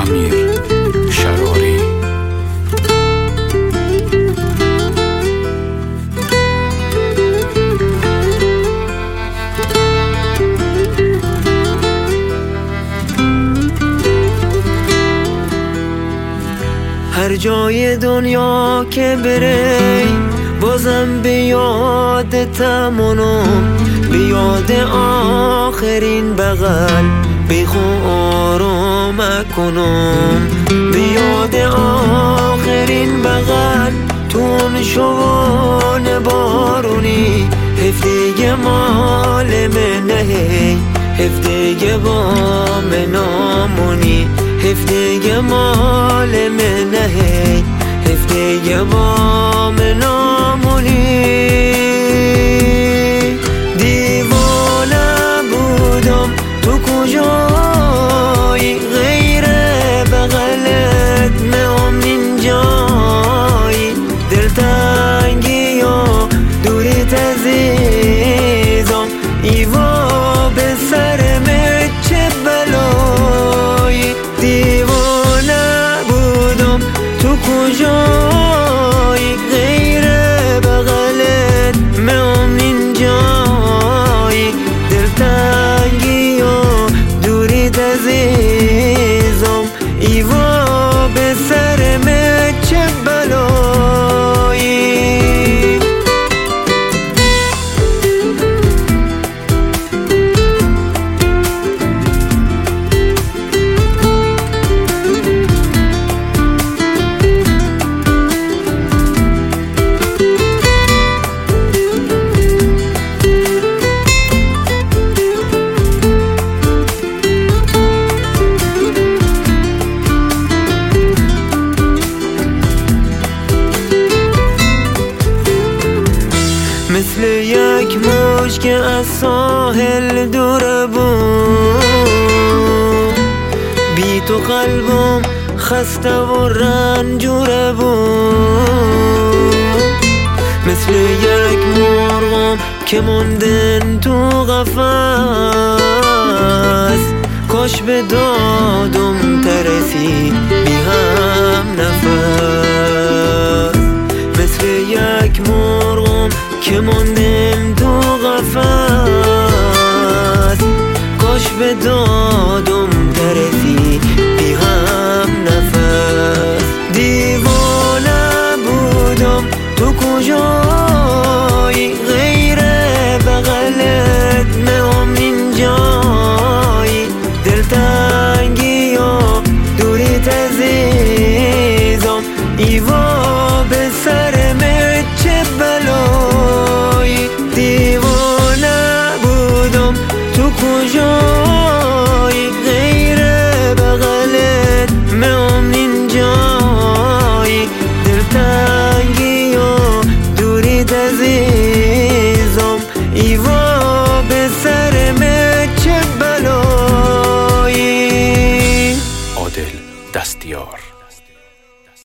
امیر شراری. هر جای دنیا که بری بازم به یادتم اونم، به یاد آخرین بغل بیخو آرام کنم، به یاد آخرین بغل تون شوان بارونی هفته مال منه، هفته با منامونی هفته مال منه، هفته با منامونی. دیوانه بودم تو کجایی غیر بغلت میام اینجایی، دلتنگی یا دوریت عزیزم ایوا به سرم چه بلایی. دیوانه بودم تو کجایی غیر بغلت میام اینجایی، دلتنگی و دوریت عزیزم ایوا به سرم چه بلایی. مثل یک موج که از ساحل دور بود، بی تو قلبم خسته و رنجور بود. مثل یک مرغم که موندن تو قفس، کاش به دادم ترسی بی هم نفس. مثل یک مرغم که موندم تو قفس، کاش به دادم ترسی بی هم نفس. دیوانه بودم تو کجایی غیر بغلت میام اینجایی، دلتنگی و دوریت عزیزم ایوا به سرم چه بلایی. دیوانه بودم تو کجایی غیر بغلت میام اینجایی، دلتنگی و دوریت عزیزم ایوا به سرم چه بلایی. عادل دستیار.